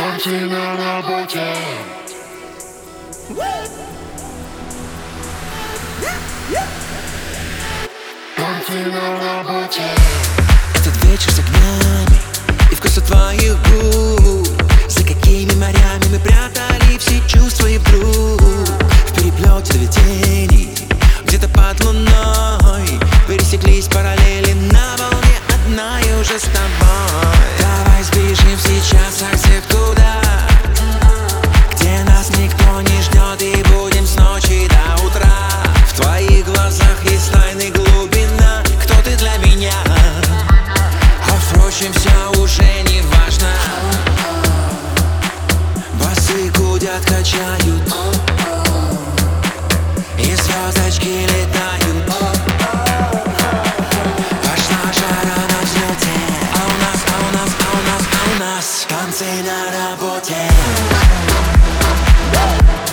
Танцы на работе. Танцы на работе. Этот вечер с огнями и вкусом твоих губ. За какими морями мы прятали все чувства и вдруг в переплете видений, где-то под луной пересеклись параллели на волне одна и уже с тобой. Давай сбежим сейчас совсем туда, где нас никто не ждет, и будем с ночи до утра. В твоих глазах есть тайны, глубина, кто ты для меня. А впрочем, все уже не важно. Басы гудят, качают, и звездочки летают. Пошла жара на взлете, а у нас танцы на работе.